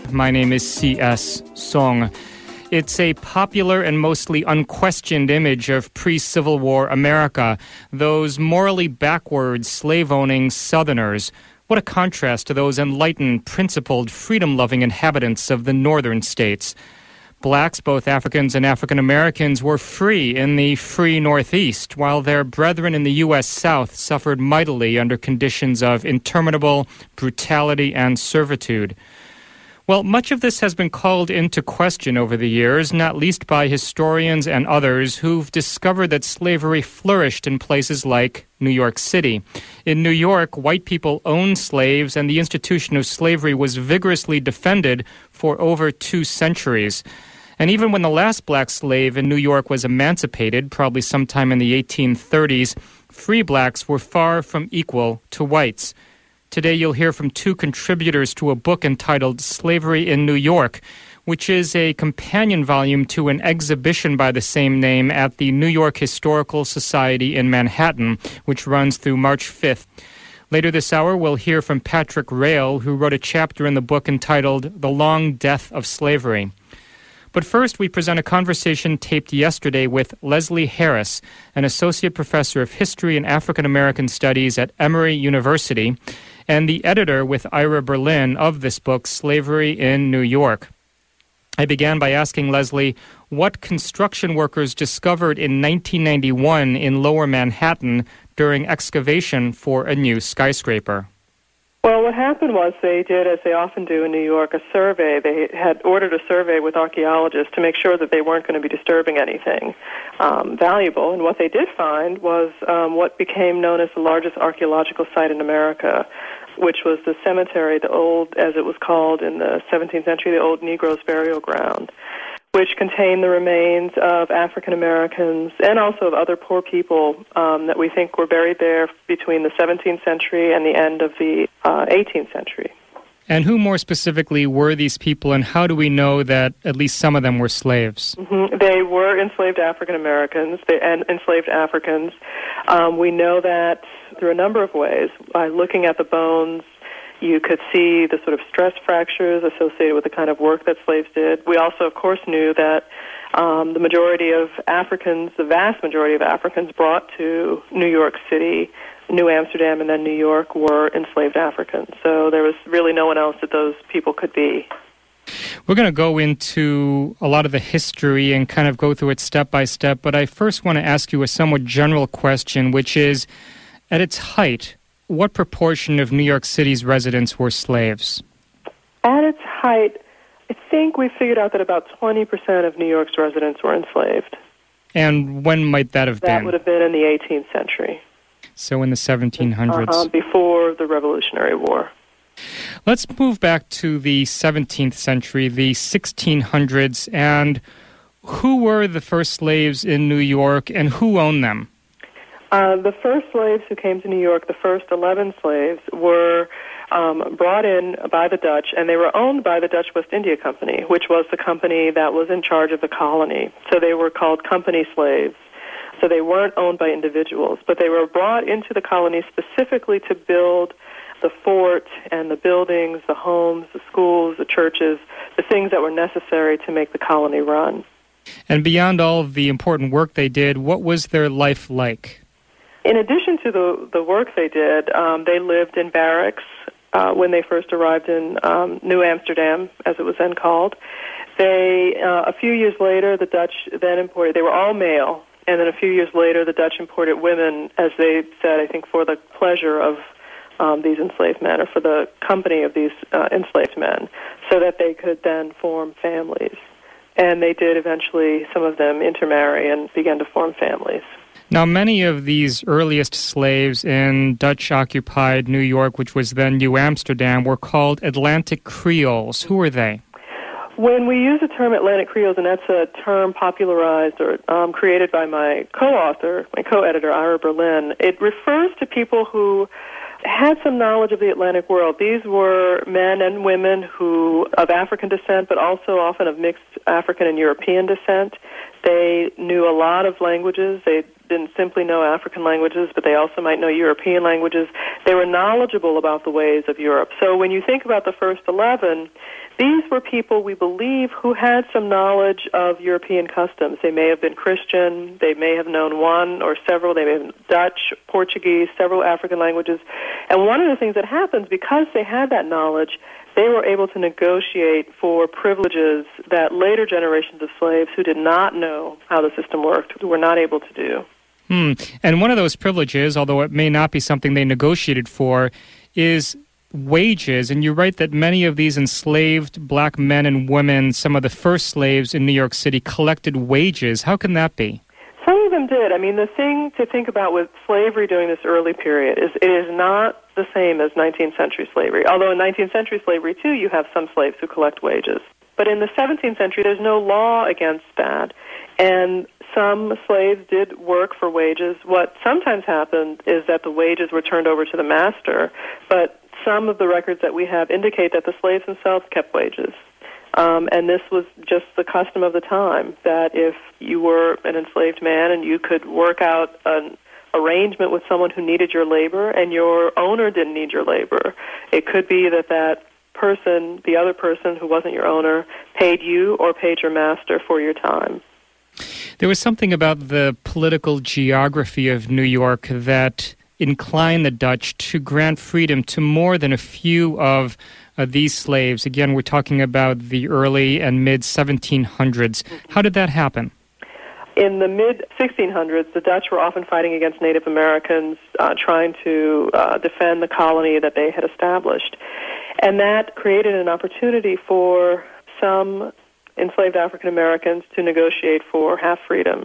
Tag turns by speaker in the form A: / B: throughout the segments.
A: My name is C.S. Song. It's a popular and mostly unquestioned image of pre-Civil War America, those morally backward, slave-owning Southerners. What a contrast to those enlightened, principled, freedom-loving inhabitants of the northern states. Blacks, both Africans and African Americans, were free in the free Northeast, while their brethren in the U.S. South suffered mightily under conditions of interminable brutality and servitude. Well, much of this has been called into question over the years, not least by historians and others who've discovered that slavery flourished in places like New York City. In New York, white people owned slaves, and the institution of slavery was vigorously defended for over 2 centuries. And even when the last black slave in New York was emancipated, probably sometime in the 1830s, free blacks were far from equal to whites. Today you'll hear from 2 contributors to a book entitled Slavery in New York, which is a companion volume to an exhibition by the same name at the New York Historical Society in Manhattan, which runs through March 5th. Later this hour, we'll hear from Patrick Rail, who wrote a chapter in the book entitled The Long Death of Slavery. But first, we present a conversation taped yesterday with Leslie Harris, an associate professor of history and African American studies at Emory University, and the editor with Ira Berlin of this book, Slavery in New York. I began by asking Leslie what construction workers discovered in 1991 in Lower Manhattan during excavation for a new skyscraper.
B: Well, what happened was they did, as they often do in New York, a survey. They had ordered a survey with archaeologists to make sure that they weren't going to be disturbing anything valuable. And what they did find was what became known as the largest archaeological site in America, which was the cemetery, the old, as it was called in the 17th century, the Old Negroes' Burial Ground, which contained the remains of African Americans and also of other poor people that we think were buried there between the 17th century and the end of the 18th century.
A: And who more specifically were these people, and how do we know that at least some of them were slaves?
B: Mm-hmm. They were enslaved African Americans and enslaved Africans. We know that through a number of ways. By looking at the bones, you could see the sort of stress fractures associated with the kind of work that slaves did. We also, of course, knew that the majority of Africans, the vast majority of Africans brought to New York City, New Amsterdam, and then New York were enslaved Africans. So there was really no one else that those people could be.
A: We're going to go into a lot of the history and kind of go through it step by step, but I first want to ask you a somewhat general question, which is, at its height, what proportion of New York City's residents were slaves?
B: At its height, I think we figured out that about 20% of New York's residents were enslaved.
A: And when might that have been?
B: That would have been in the 18th century.
A: So in the 1700s.
B: Before the Revolutionary War.
A: Let's move back to the 17th century, the 1600s, and who were the first slaves in New York and who owned them?
B: The first slaves who came to New York, the first 11 slaves, were brought in by the Dutch, and they were owned by the Dutch West India Company, which was the company that was in charge of the colony. So they were called company slaves. So they weren't owned by individuals, but they were brought into the colony specifically to build the fort and the buildings, the homes, the schools, the churches, the things that were necessary to make the colony run.
A: And beyond all of the important work they did, what was their life like?
B: In addition to the work they did, they lived in barracks when they first arrived in New Amsterdam, as it was then called. They, a few years later, the Dutch then imported, they were all male, and then a few years later, the Dutch imported women, as they said, I think, for the pleasure of these enslaved men, or for the company of these enslaved men, so that they could then form families. And they did eventually, some of them, intermarry and began to form families.
A: Now, many of these earliest slaves in Dutch-occupied New York, which was then New Amsterdam, were called Atlantic Creoles. Who were they?
B: When we use the term Atlantic Creoles, and that's a term popularized or created by my co-author, my co-editor, Ira Berlin, it refers to people who had some knowledge of the Atlantic world. These were men and women who of African descent, but also often of mixed African and European descent. They knew a lot of languages. They didn't simply know African languages, but they also might know European languages. They were knowledgeable about the ways of Europe. So when you think about the first 11, these were people, we believe, who had some knowledge of European customs. They may have been Christian. They may have known one or several. They may have been Dutch, Portuguese, several African languages. And one of the things that happens, because they had that knowledge, they were able to negotiate for privileges that later generations of slaves who did not know how the system worked were not able to do.
A: And one of those privileges, although it may not be something they negotiated for, is wages. And you write that many of these enslaved black men and women, some of the first slaves in New York City, collected wages. How can that be?
B: Some of them did. I mean, the thing to think about with slavery during this early period is it is not the same as 19th century slavery. Although in 19th century slavery, too, you have some slaves who collect wages. But in the 17th century, there's no law against that. And some slaves did work for wages. What sometimes happened is that the wages were turned over to the master, but some of the records that we have indicate that the slaves themselves kept wages. And this was just the custom of the time, that if you were an enslaved man and you could work out an arrangement with someone who needed your labor and your owner didn't need your labor, it could be that that person, the other person who wasn't your owner, paid you or paid your master for your time.
A: There was something about the political geography of New York that inclined the Dutch to grant freedom to more than a few of these slaves. Again, we're talking about the early and mid-1700s. How did that happen?
B: In the mid-1600s, the Dutch were often fighting against Native Americans, trying to defend the colony that they had established. And that created an opportunity for some enslaved African Americans to negotiate for half freedom.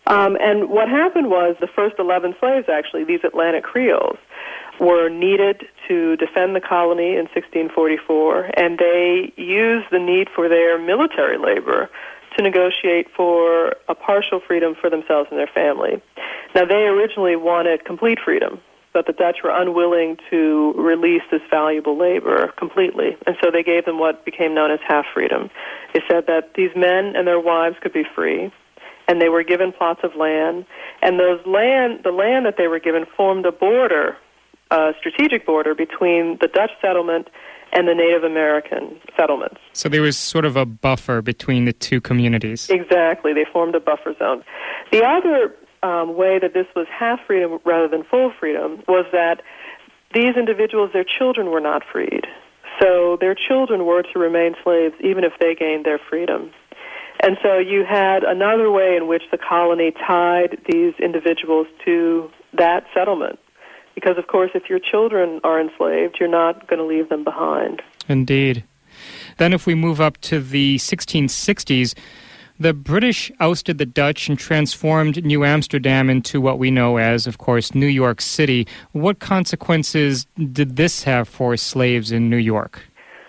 B: And what happened was the first 11 slaves, actually, these Atlantic Creoles, were needed to defend the colony in 1644, and they used the need for their military labor to negotiate for a partial freedom for themselves and their family. Now, they originally wanted complete freedom, but the Dutch were unwilling to release this valuable labor completely, and so they gave them what became known as half freedom. They said that these men and their wives could be free, and they were given plots of land, and the land that they were given formed a border, a strategic border between the Dutch settlement and the Native American settlements.
A: So there was sort of a buffer between the two communities.
B: Exactly. They formed a buffer zone. The other way that this was half freedom rather than full freedom was that these individuals, their children were not freed. So their children were to remain slaves even if they gained their freedom. And so you had another way in which the colony tied these individuals to that settlement. Because, of course, if your children are enslaved, you're not going to leave them behind.
A: Indeed. Then if we move up to the 1660s, the British ousted the Dutch and transformed New Amsterdam into what we know as, of course, New York City. What consequences did this have for slaves in New York?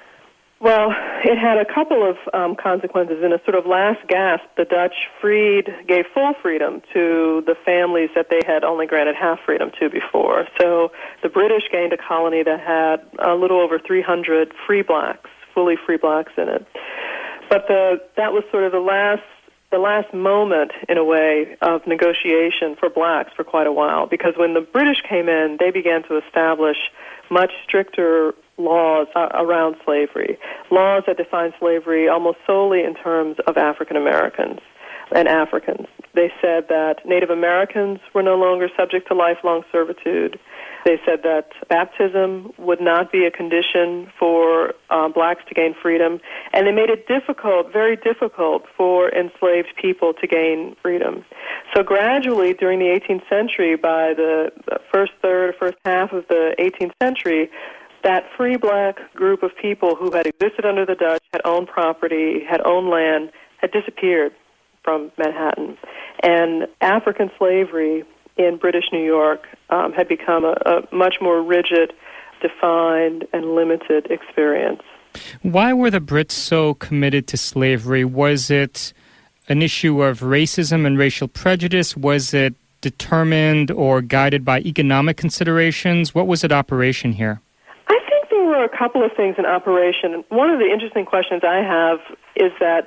B: Well, it had a couple of consequences. In a sort of last gasp, the Dutch gave full freedom to the families that they had only granted half freedom to before. So the British gained a colony that had a little over 300 free blacks, fully free blacks in it. But that was sort of the last moment, in a way, of negotiation for blacks for quite a while. Because when the British came in, they began to establish much stricter laws around slavery, laws that define slavery almost solely in terms of African Americans and Africans. They said that Native Americans were no longer subject to lifelong servitude. They said that baptism would not be a condition for blacks to gain freedom, and they made it difficult, very difficult, for enslaved people to gain freedom. So gradually, during the 18th century, by the first half of the 18th century, that free black group of people who had existed under the Dutch, had owned property, had owned land, had disappeared from Manhattan. And African slavery in British New York had become a much more rigid, defined, and limited experience.
A: Why were the Brits so committed to slavery? Was it an issue of racism and racial prejudice? Was it determined or guided by economic considerations? What was at operation here?
B: I think there were a couple of things in operation. One of the interesting questions I have is that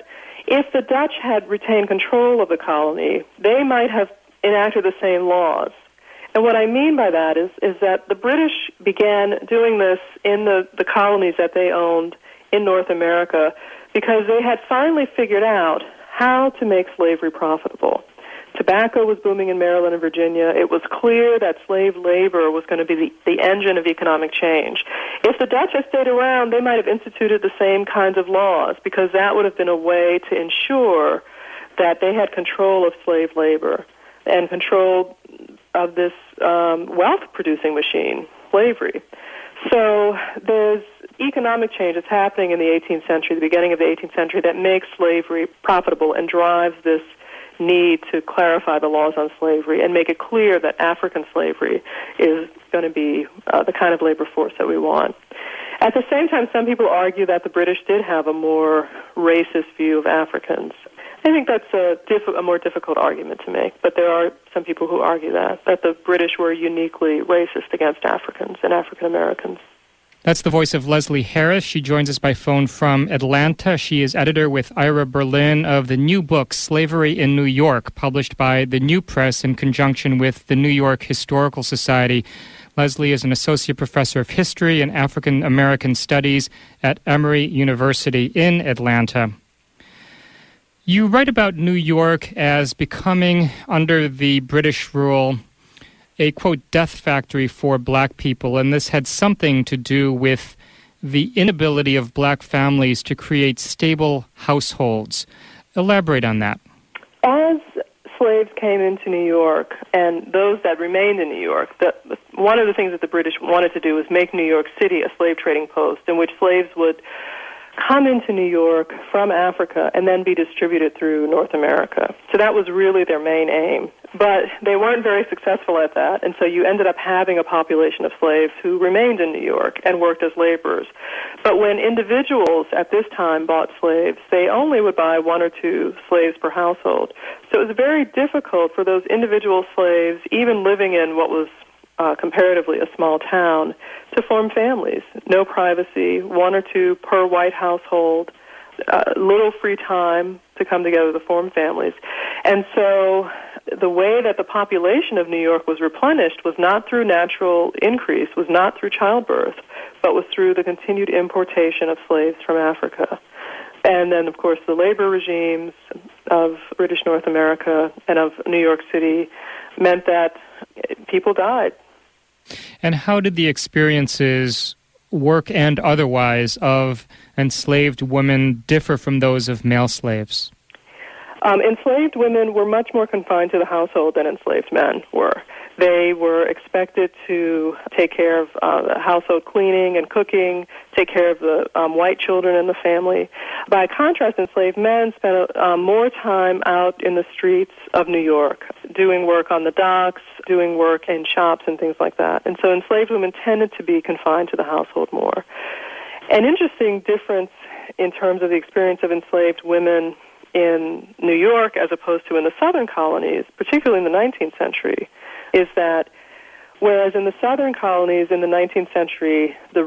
B: If the Dutch had retained control of the colony, they might have enacted the same laws. And what I mean by that is that the British began doing this in the colonies that they owned in North America because they had finally figured out how to make slavery profitable. Tobacco was booming in Maryland and Virginia. It was clear that slave labor was going to be the engine of economic change. If the Dutch had stayed around, they might have instituted the same kinds of laws because that would have been a way to ensure that they had control of slave labor and control of this wealth-producing machine, slavery. So there's economic change that's happening in the 18th century, the beginning of the 18th century, that makes slavery profitable and drives this need to clarify the laws on slavery and make it clear that African slavery is going to be the kind of labor force that we want. At the same time, some people argue that the British did have a more racist view of Africans. I think that's a more difficult argument to make, but there are some people who argue that the British were uniquely racist against Africans and African Americans.
A: That's the voice of Leslie Harris. She joins us by phone from Atlanta. She is editor with Ira Berlin of the new book, Slavery in New York, published by the New Press in conjunction with the New York Historical Society. Leslie is an associate professor of history and African American studies at Emory University in Atlanta. You write about New York as becoming, under the British rule, a, quote, death factory for black people, and this had something to do with the inability of black families to create stable households. Elaborate on that.
B: As slaves came into New York, and those that remained in New York, one of the things that the British wanted to do was make New York City a slave trading post in which slaves would come into New York from Africa and then be distributed through North America. So that was really their main aim. But they weren't very successful at that, and so you ended up having a population of slaves who remained in New York and worked as laborers. But when individuals at this time bought slaves, they only would buy 1 or 2 slaves per household. So it was very difficult for those individual slaves, even living in what was comparatively a small town, to form families. No privacy, 1 or 2 per white household, little free time to come together to form families. And so the way that the population of New York was replenished was not through natural increase, was not through childbirth, but was through the continued importation of slaves from Africa. And then, of course, the labor regimes of British North America and of New York City meant that people died.
A: And how did the experiences, work and otherwise, of enslaved women differ from those of male slaves?
B: Enslaved women were much more confined to the household than enslaved men were. They were expected to take care of the household cleaning and cooking, take care of the white children in the family. By contrast, enslaved men spent more time out in the streets of New York, doing work on the docks, doing work in shops and things like that. And so enslaved women tended to be confined to the household more. An interesting difference in terms of the experience of enslaved women in New York as opposed to in the southern colonies, particularly in the 19th century, is that whereas in the southern colonies in the 19th century, the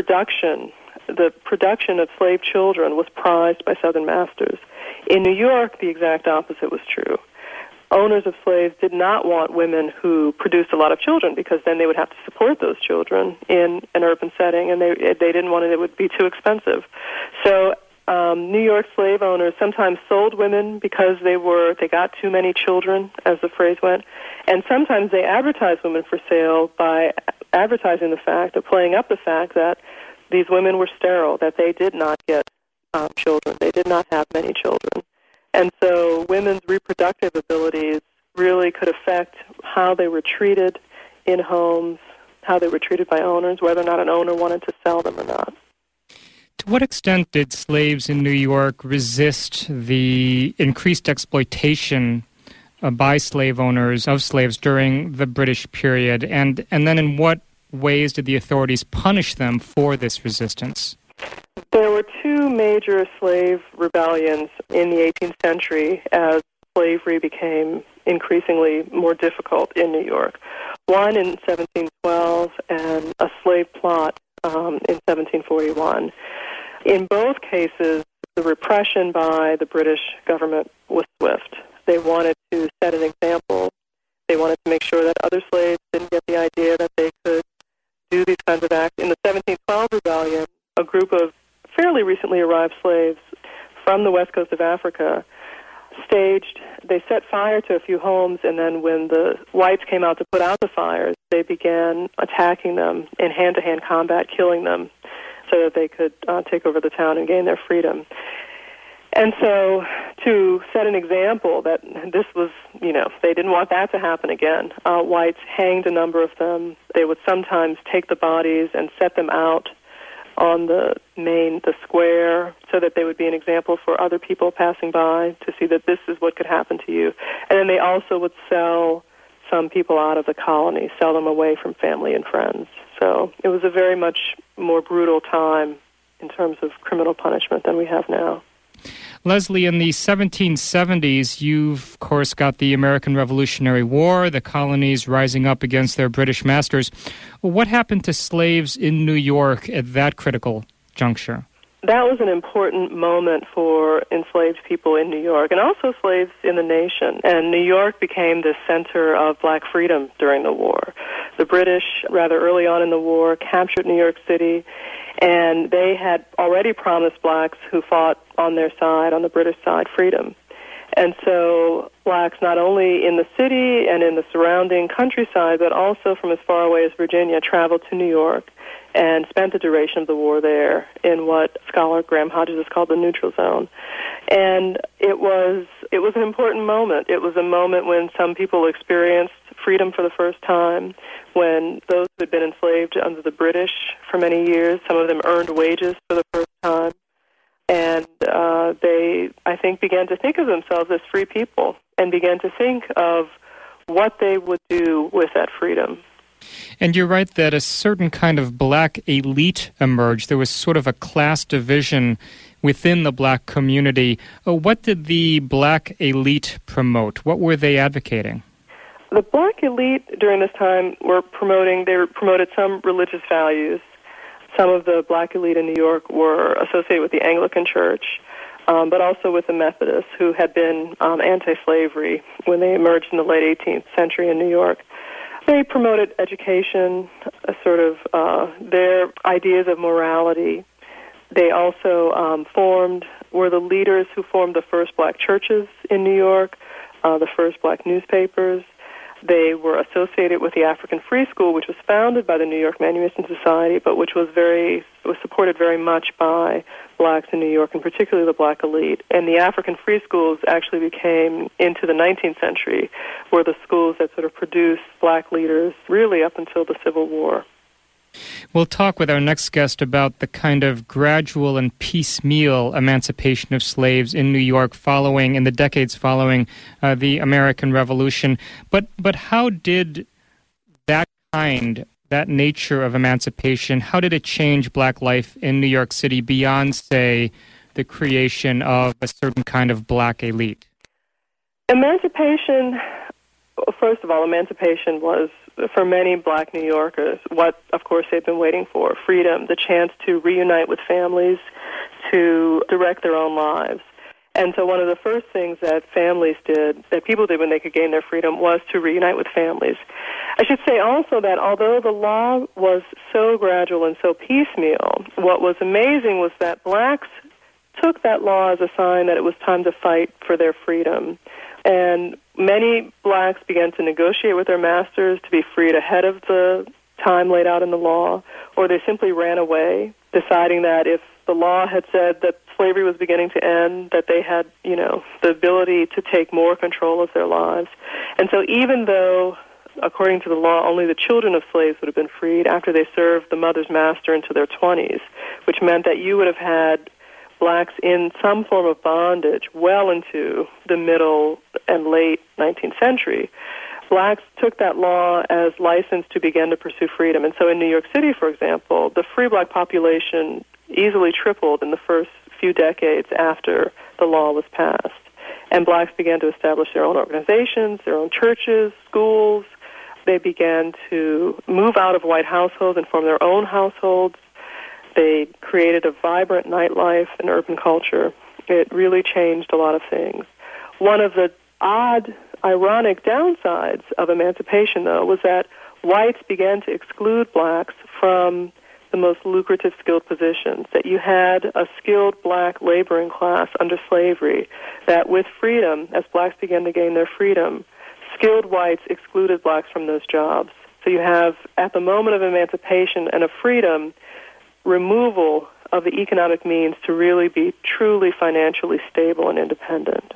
B: production of slave children was prized by southern masters, in New York, the exact opposite was true. Owners of slaves did not want women who produced a lot of children because then they would have to support those children in an urban setting, and they didn't want it would be too expensive. So New York slave owners sometimes sold women because they got too many children, as the phrase went, and sometimes they advertised women for sale by advertising playing up the fact that these women were sterile, that they did not get children, they did not have many children. And so women's reproductive abilities really could affect how they were treated in homes, how they were treated by owners, whether or not an owner wanted to sell them or not.
A: To what extent did slaves in New York resist the increased exploitation by slave owners of slaves during the British period? And then in what ways did the authorities punish them for this resistance?
B: There were 2 major slave rebellions in the 18th century as slavery became increasingly more difficult in New York. One in 1712 and a slave plot in 1741. In both cases, the repression by the British government was swift. They wanted to set an example. They wanted to make sure that other slaves didn't get the idea that they could do these kinds of acts. In the 1712 rebellion, a group of fairly recently arrived slaves from the west coast of Africa they set fire to a few homes, and then when the whites came out to put out the fires, they began attacking them in hand-to-hand combat, killing them so that they could take over the town and gain their freedom. And so to set an example that this was, they didn't want that to happen again, whites hanged a number of them. They would sometimes take the bodies and set them out on the square, so that they would be an example for other people passing by to see that this is what could happen to you. And then they also would sell some people out of the colony, sell them away from family and friends. So it was a very much more brutal time in terms of criminal punishment than we have now.
A: Leslie, in the 1770s, you've, of course, got the American Revolutionary War, the colonies rising up against their British masters. What happened to slaves in New York at that critical juncture?
B: That was an important moment for enslaved people in New York, and also slaves in the nation. And New York became the center of black freedom during the war. The British, rather early on in the war, captured New York City, and they had already promised blacks who fought on their side, on the British side, freedom. And so blacks, not only in the city and in the surrounding countryside, but also from as far away as Virginia, traveled to New York and spent the duration of the war there in what scholar Graham Hodges has called the neutral zone. And it was an important moment. It was a moment when some people experienced freedom for the first time, when those who had been enslaved under the British for many years, some of them earned wages for the first time. And they, I think, began to think of themselves as free people and began to think of what they would do with that freedom.
A: And you're right that a certain kind of black elite emerged. There was sort of a class division within the black community. What did the black elite promote? What were they advocating?
B: The black elite during this time promoted some religious values. Some of the black elite in New York were associated with the Anglican Church, but also with the Methodists, who had been anti-slavery when they emerged in the late 18th century in New York. They promoted education, their ideas of morality. They also were the leaders who formed the first black churches in New York, the first black newspapers. They were associated with the African Free School, which was founded by the New York Manumission Society, but which was supported very much by blacks in New York, and particularly the black elite. And the African Free Schools actually became, into the 19th century, were the schools that sort of produced black leaders really up until the Civil War.
A: We'll talk with our next guest about the kind of gradual and piecemeal emancipation of slaves in New York in the decades following the American Revolution. But how did that nature of emancipation, how did it change black life in New York City beyond, say, the creation of a certain kind of black elite?
B: Emancipation was, for many black New Yorkers, what, of course, they've been waiting for: freedom, the chance to reunite with families, to direct their own lives. And so one of the first things that people did when they could gain their freedom, was to reunite with families. I should say also that although the law was so gradual and so piecemeal, what was amazing was that blacks took that law as a sign that it was time to fight for their freedom. And many blacks began to negotiate with their masters to be freed ahead of the time laid out in the law, or they simply ran away, deciding that if the law had said that slavery was beginning to end, that they had, the ability to take more control of their lives. And so even though, according to the law, only the children of slaves would have been freed after they served the mother's master into their 20s, which meant that you would have had blacks in some form of bondage well into the middle and late 19th century, blacks took that law as license to begin to pursue freedom. And so in New York City, for example, the free black population easily tripled in the first few decades after the law was passed. And blacks began to establish their own organizations, their own churches, schools. They began to move out of white households and form their own households. They created a vibrant nightlife and urban culture. It really changed a lot of things. One of the odd, ironic downsides of emancipation, though, was that whites began to exclude blacks from the most lucrative skilled positions, that you had a skilled black laboring class under slavery, that with freedom, as blacks began to gain their freedom, skilled whites excluded blacks from those jobs. So you have, at the moment of emancipation and of freedom, removal of the economic means to really be truly financially stable and independent.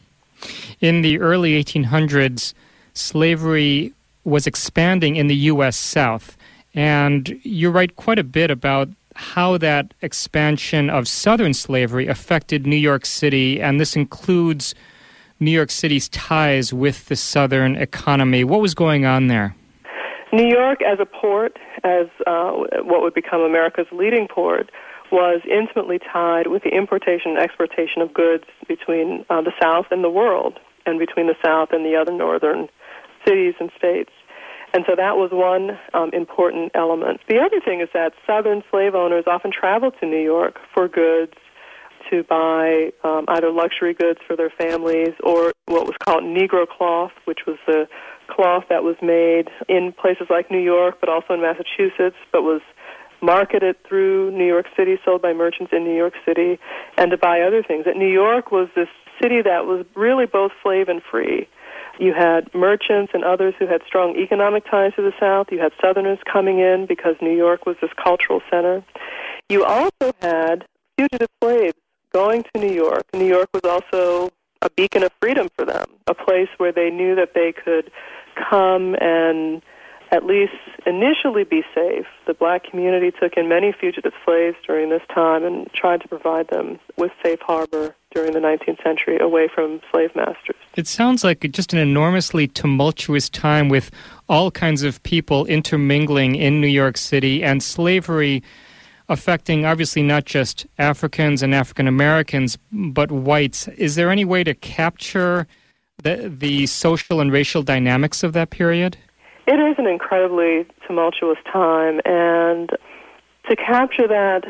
A: In the early 1800s, slavery was expanding in the U.S. South, and you write quite a bit about how that expansion of Southern slavery affected New York City, and this includes New York City's ties with the Southern economy. What was going on there?
B: New York as a port, as what would become America's leading port, was intimately tied with the importation and exportation of goods between the South and the world, and between the South and the other northern cities and states. And so that was one important element. The other thing is that Southern slave owners often traveled to New York for goods, to buy either luxury goods for their families or what was called Negro cloth, which was the cloth that was made in places like New York, but also in Massachusetts, but was marketed through New York City, sold by merchants in New York City, and to buy other things. That New York was this city that was really both slave and free. You had merchants and others who had strong economic ties to the South. You had Southerners coming in because New York was this cultural center. You also had fugitive slaves going to New York. New York was also a beacon of freedom for them, a place where they knew that they could come and at least initially be safe. The black community took in many fugitive slaves during this time and tried to provide them with safe harbor during the 19th century away from slave masters.
A: It sounds like just an enormously tumultuous time with all kinds of people intermingling in New York City, and slavery affecting obviously not just Africans and African Americans, but whites. Is there any way to capture the social and racial dynamics of that period?
B: It is an incredibly tumultuous time, and to capture that,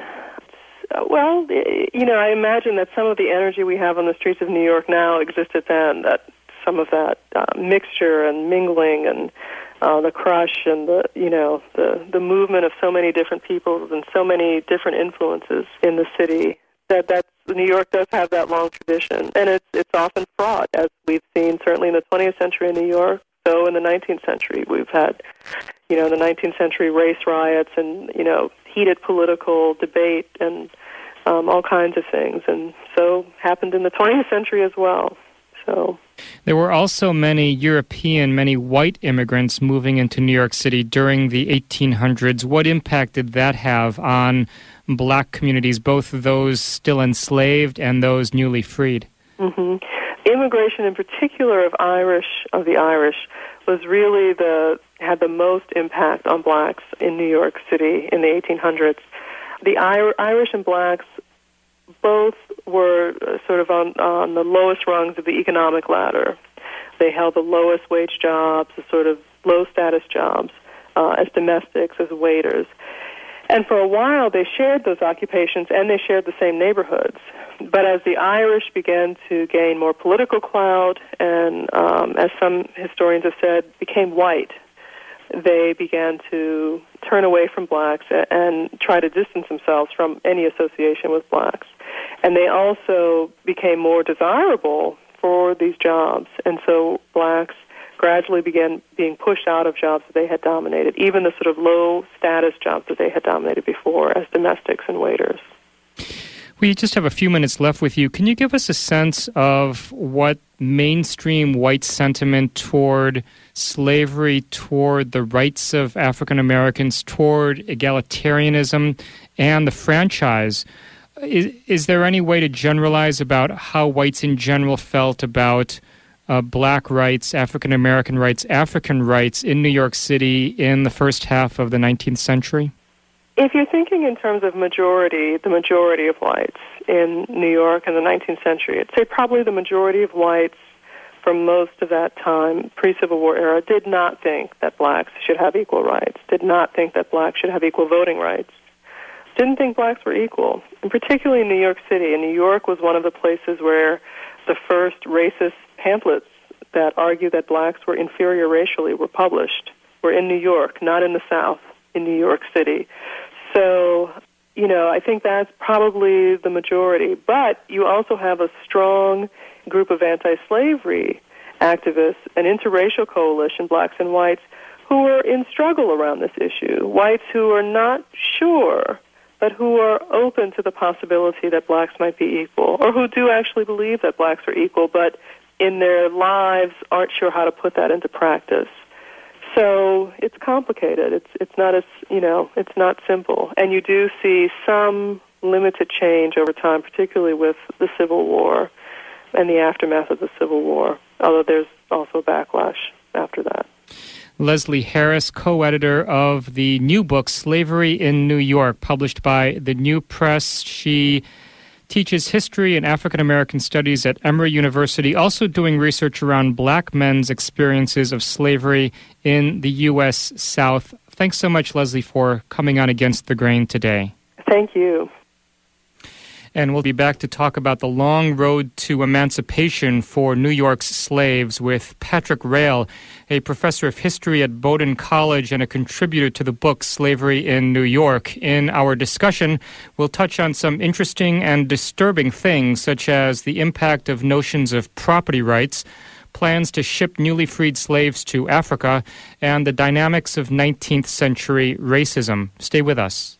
B: well, I imagine that some of the energy we have on the streets of New York now existed then, that some of that mixture and mingling and the crush and the movement of so many different peoples and so many different influences in the city, that New York does have that long tradition, and it's often fraught, as we've seen certainly in the 20th century in New York. So in the 19th century, we've had, the 19th century race riots and, heated political debate and all kinds of things. And so happened in the 20th century as well. So
A: there were also many white immigrants moving into New York City during the 1800s. What impact did that have on black communities, both those still enslaved and those newly freed?
B: Mm-hmm. Immigration, in particular of the Irish, was really had the most impact on blacks in New York City in the 1800s. The Irish and blacks both were sort of on the lowest rungs of the economic ladder. They held the lowest wage jobs, the sort of low-status jobs, as domestics, as waiters. And for a while, they shared those occupations, and they shared the same neighborhoods. But as the Irish began to gain more political clout, and as some historians have said, became white, they began to turn away from blacks and try to distance themselves from any association with blacks. And they also became more desirable for these jobs, and so blacks gradually began being pushed out of jobs that they had dominated, even the sort of low-status jobs that they had dominated before as domestics and waiters.
A: We just have a few minutes left with you. Can you give us a sense of what mainstream white sentiment toward slavery, toward the rights of African Americans, toward egalitarianism and the franchise, is there any way to generalize about how whites in general felt about black rights, African American rights, African rights in New York City in the first half of the 19th century?
B: If you're thinking in terms of the majority of whites in New York in the 19th century, I'd say probably the majority of whites for most of that time, pre-Civil War era, did not think that blacks should have equal rights, did not think that blacks should have equal voting rights, didn't think blacks were equal, and particularly in New York City. And New York was one of the places where the first racist pamphlets that argued that blacks were inferior racially were published, were in New York, not in the South, in New York City. So, I think that's probably the majority. But you also have a strong group of anti-slavery activists, an interracial coalition, blacks and whites, who are in struggle around this issue. Whites who are not sure, but who are open to the possibility that blacks might be equal, or who do actually believe that blacks are equal, but in their lives aren't sure how to put that into practice. So it's complicated. It's not as, it's not simple. And you do see some limited change over time, particularly with the Civil War and the aftermath of the Civil War, although there's also backlash after that.
A: Leslie Harris, co-editor of the new book, Slavery in New York, published by the New Press. She teaches history and African American studies at Emory University, also doing research around black men's experiences of slavery in the U.S. South. Thanks so much, Leslie, for coming on Against the Grain today.
B: Thank you.
A: And we'll be back to talk about the long road to emancipation for New York's slaves with Patrick Rail, a professor of history at Bowdoin College and a contributor to the book Slavery in New York. In our discussion, we'll touch on some interesting and disturbing things, such as the impact of notions of property rights, plans to ship newly freed slaves to Africa, and the dynamics of 19th century racism. Stay with us.